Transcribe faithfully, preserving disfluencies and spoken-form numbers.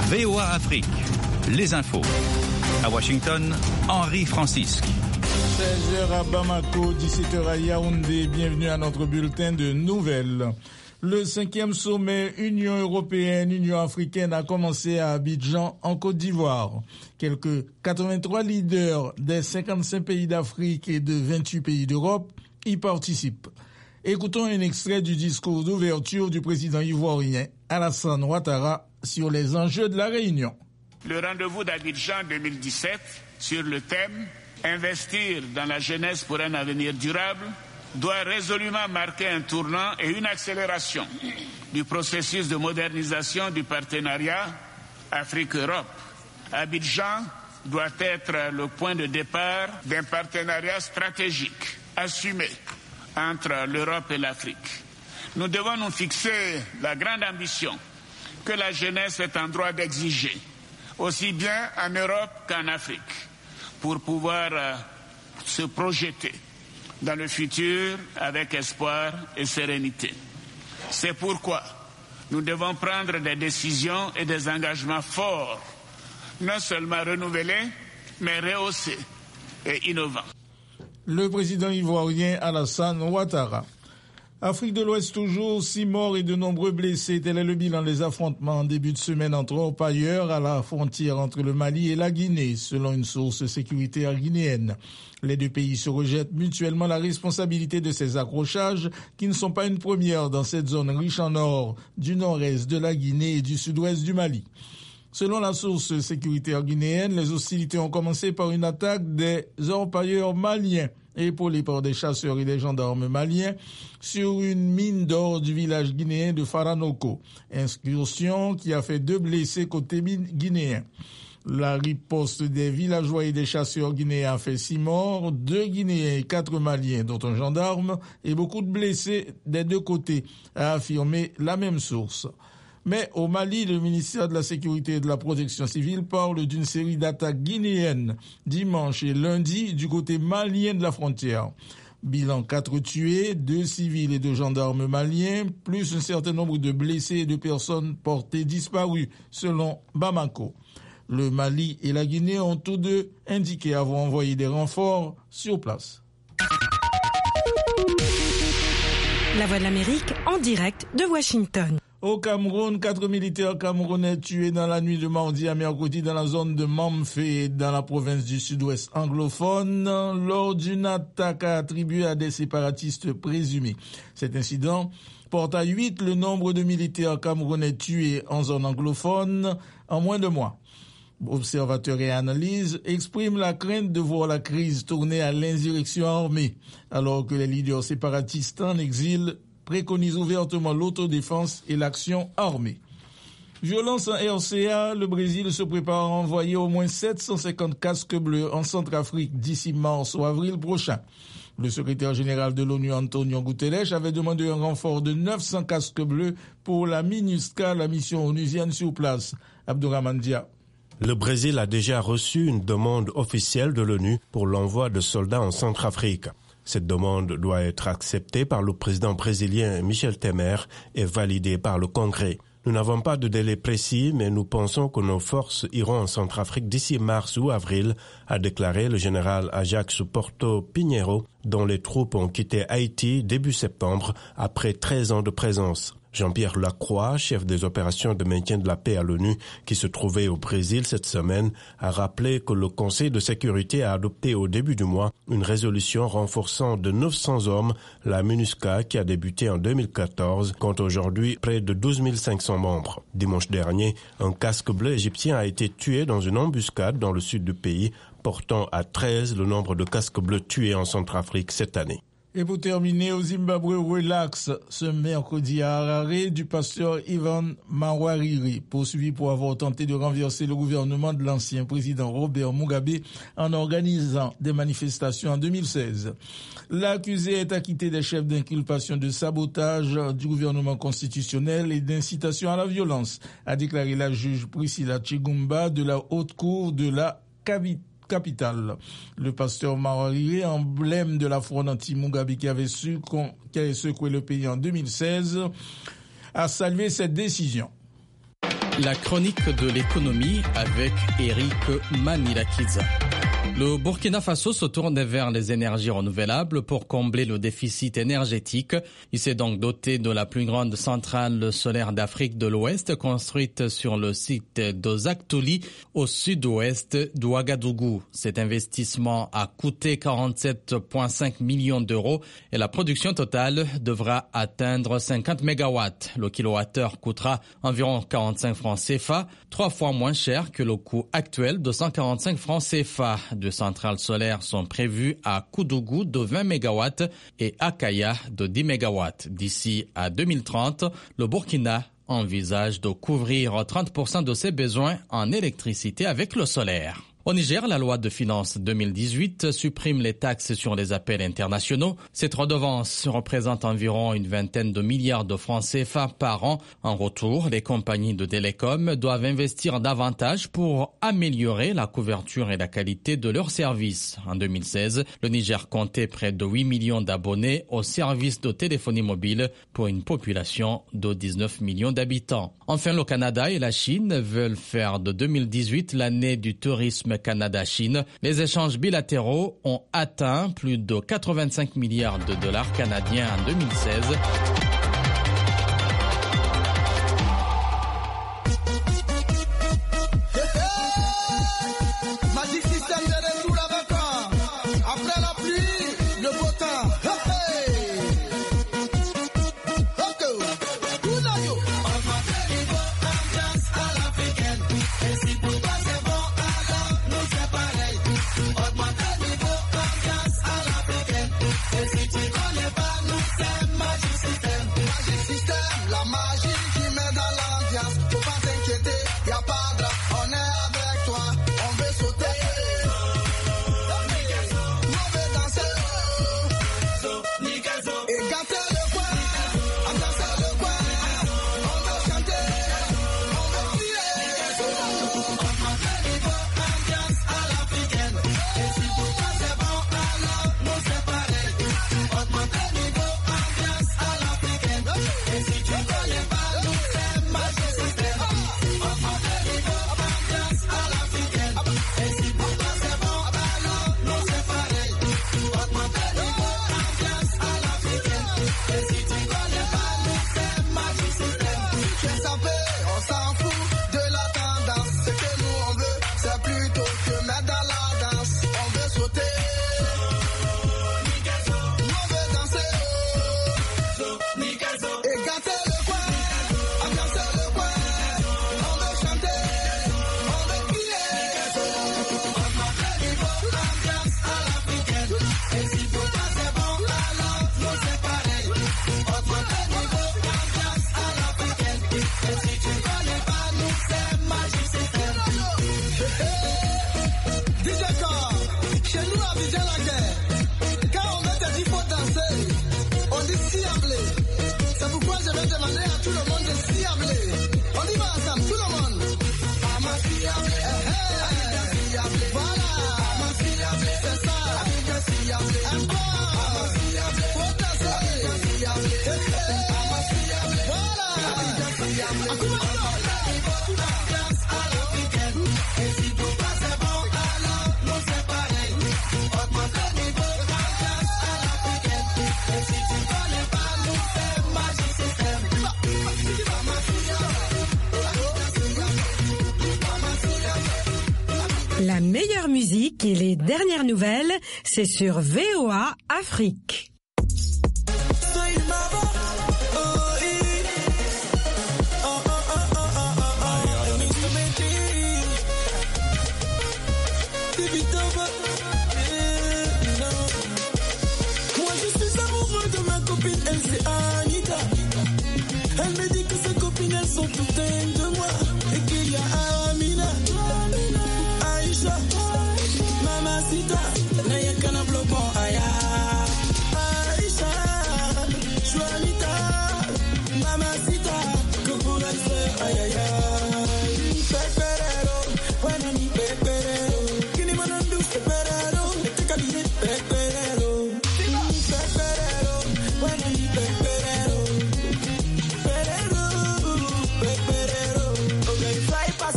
V O A Afrique, les infos. À Washington, Henri Francisque. seize heures à Bamako, dix-sept heures à Yaoundé. Bienvenue à notre bulletin de nouvelles. Le cinquième sommet Union européenne-Union africaine a commencé à Abidjan, en Côte d'Ivoire. Quelques quatre-vingt-trois leaders des cinquante-cinq pays d'Afrique et de vingt-huit pays d'Europe y participent. Écoutons un extrait du discours d'ouverture du président ivoirien Alassane Ouattara sur les enjeux de la réunion. Le rendez-vous d'Abidjan deux mille dix-sept sur le thème « Investir dans la jeunesse pour un avenir durable » doit résolument marquer un tournant et une accélération du processus de modernisation du partenariat Afrique-Europe. Abidjan doit être le point de départ d'un partenariat stratégique assumé entre l'Europe et l'Afrique. Nous devons nous fixer la grande ambition que la jeunesse est en droit d'exiger, aussi bien en Europe qu'en Afrique, pour pouvoir euh, se projeter dans le futur avec espoir et sérénité. C'est pourquoi nous devons prendre des décisions et des engagements forts, non seulement renouvelés, mais rehaussés et innovants. Le président ivoirien Alassane Ouattara. Afrique de l'Ouest toujours, six morts et de nombreux blessés. Tel est le bilan des affrontements en début de semaine entre orpailleurs à la frontière entre le Mali et la Guinée, selon une source sécuritaire guinéenne. Les deux pays se rejettent mutuellement la responsabilité de ces accrochages qui ne sont pas une première dans cette zone riche en or du nord-est de la Guinée et du sud-ouest du Mali. Selon la source sécuritaire guinéenne, les hostilités ont commencé par une attaque des orpailleurs maliens, épaulés par des chasseurs et des gendarmes maliens, sur une mine d'or du village guinéen de Faranoko. Incursion qui a fait deux blessés côté guinéen. La riposte des villageois et des chasseurs guinéens a fait six morts, deux Guinéens et quatre Maliens, dont un gendarme, et beaucoup de blessés des deux côtés, a affirmé la même source. Mais au Mali, le ministère de la Sécurité et de la Protection civile parle d'une série d'attaques guinéennes dimanche et lundi du côté malien de la frontière. Bilan quatre tués, deux civils et deux gendarmes maliens, plus un certain nombre de blessés et de personnes portées disparues, selon Bamako. Le Mali et la Guinée ont tous deux indiqué avoir envoyé des renforts sur place. La Voix de l'Amérique en direct de Washington. Au Cameroun, quatre militaires camerounais tués dans la nuit de mardi à mercredi dans la zone de Mamfé, dans la province du sud-ouest anglophone, lors d'une attaque attribuée à des séparatistes présumés. Cet incident porte à huit le nombre de militaires camerounais tués en zone anglophone en moins de mois. Observateurs et analyses expriment la crainte de voir la crise tourner à l'insurrection armée, alors que les leaders séparatistes en exil préconise ouvertement l'autodéfense et l'action armée. Violence en R C A, le Brésil se prépare à envoyer au moins sept cent cinquante casques bleus en Centrafrique d'ici mars ou avril prochain. Le secrétaire général de l'ONU, Antonio Guterres, avait demandé un renfort de neuf cents casques bleus pour la MINUSCA, la mission onusienne sur place. Abdourahmane Dia. Le Brésil a déjà reçu une demande officielle de l'ONU pour l'envoi de soldats en Centrafrique. Cette demande doit être acceptée par le président brésilien Michel Temer et validée par le Congrès. Nous n'avons pas de délai précis, mais nous pensons que nos forces iront en Centrafrique d'ici mars ou avril, a déclaré le général Ajax Porto Pinheiro, dont les troupes ont quitté Haïti début septembre après treize ans de présence. Jean-Pierre Lacroix, chef des opérations de maintien de la paix à l'ONU, qui se trouvait au Brésil cette semaine, a rappelé que le Conseil de sécurité a adopté au début du mois une résolution renforçant de neuf cents hommes la MINUSCA qui a débuté en deux mille quatorze, compte aujourd'hui près de douze mille cinq cents membres. Dimanche dernier, un casque bleu égyptien a été tué dans une embuscade dans le sud du pays, portant à treize le nombre de casques bleus tués en Centrafrique cette année. Et pour terminer, au Zimbabwe, relax ce mercredi à Harare du pasteur Ivan Mawarire, poursuivi pour avoir tenté de renverser le gouvernement de l'ancien président Robert Mugabe en organisant des manifestations en deux mille seize. L'accusé est acquitté des chefs d'inculpation de sabotage du gouvernement constitutionnel et d'incitation à la violence, a déclaré la juge Priscilla Chigumba de la haute cour de la capitale. Capitale. Le pasteur Mawarire, emblème de la fronde anti-Mugabe qui avait, su, qui avait secoué le pays en deux mille seize, a salué cette décision. La chronique de l'économie avec Eric Manilakiza. Le Burkina Faso se tourne vers les énergies renouvelables pour combler le déficit énergétique. Il s'est donc doté de la plus grande centrale solaire d'Afrique de l'Ouest, construite sur le site d'Ozaktouli, au sud-ouest d'Ouagadougou. Cet investissement a coûté quarante-sept virgule cinq millions d'euros et la production totale devra atteindre cinquante mégawatts. Le kilowattheure coûtera environ quarante-cinq francs C F A, trois fois moins cher que le coût actuel de cent quarante-cinq francs C F A. Deux centrales solaires sont prévues à Koudougou de vingt mégawatts et à Kaya de dix mégawatts. D'ici à deux mille trente, le Burkina envisage de couvrir trente pour cent de ses besoins en électricité avec le solaire. Au Niger, la loi de finances deux mille dix-huit supprime les taxes sur les appels internationaux. Cette redevance représente environ une vingtaine de milliards de francs C F A par an. En retour, les compagnies de télécom doivent investir davantage pour améliorer la couverture et la qualité de leurs services. En deux mille seize, le Niger comptait près de huit millions d'abonnés aux services de téléphonie mobile pour une population de dix-neuf millions d'habitants. Enfin, le Canada et la Chine veulent faire de deux mille dix-huit l'année du tourisme Canada-Chine. Les échanges bilatéraux ont atteint plus de quatre-vingt-cinq milliards de dollars canadiens en deux mille seize. La meilleure musique et les dernières nouvelles, c'est sur V O A Afrique.